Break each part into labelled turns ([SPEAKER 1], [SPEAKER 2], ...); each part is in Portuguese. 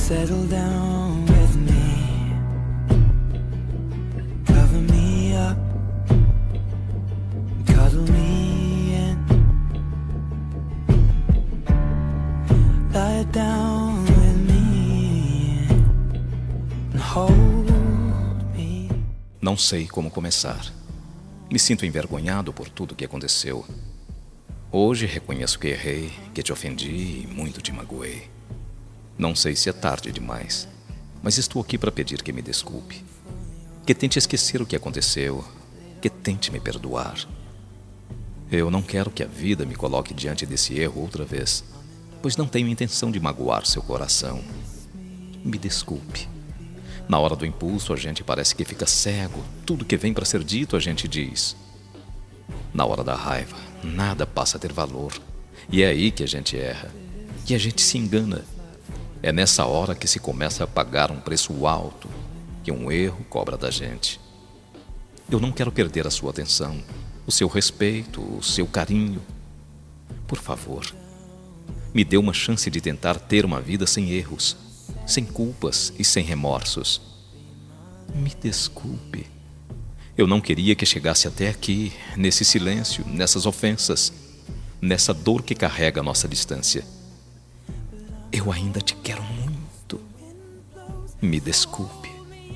[SPEAKER 1] settle down with me, cover me up, cuddle me in, lie down with me and hold me.
[SPEAKER 2] Não sei como começar. Me sinto envergonhado por tudo que aconteceu. Hoje reconheço que errei, que te ofendi e muito te magoei. Não sei se é tarde demais, mas estou aqui para pedir que me desculpe, que tente esquecer o que aconteceu, que tente me perdoar. Eu não quero que a vida me coloque diante desse erro outra vez, pois não tenho intenção de magoar seu coração. Me desculpe. Na hora do impulso, a gente parece que fica cego. Tudo que vem para ser dito, a gente diz. Na hora da raiva, nada passa a ter valor. E é aí que a gente erra. E a gente se engana. É nessa hora que se começa a pagar um preço alto que um erro cobra da gente. Eu não quero perder a sua atenção, o seu respeito, o seu carinho. Por favor, me dê uma chance de tentar ter uma vida sem erros, sem culpas e sem remorsos. Me desculpe. Eu não queria que chegasse até aqui, nesse silêncio, nessas ofensas, nessa dor que carrega a nossa distância. Eu ainda te quero muito. Me desculpe.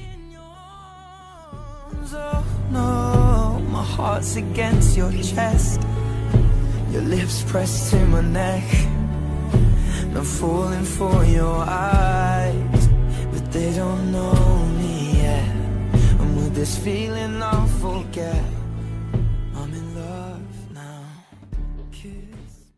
[SPEAKER 1] Oh no, my heart's against your chest, your lips pressed to my neck. I'm falling for your eyes, but they don't know me yet. And with this feeling I'll forget.